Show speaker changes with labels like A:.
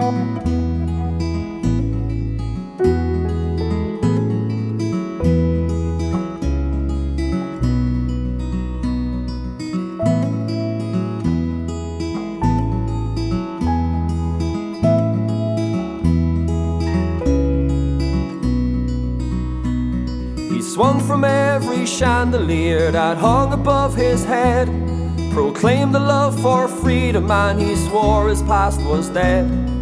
A: He swung from every chandelier that hung above his head, proclaimed the love for freedom, and he swore his past was dead.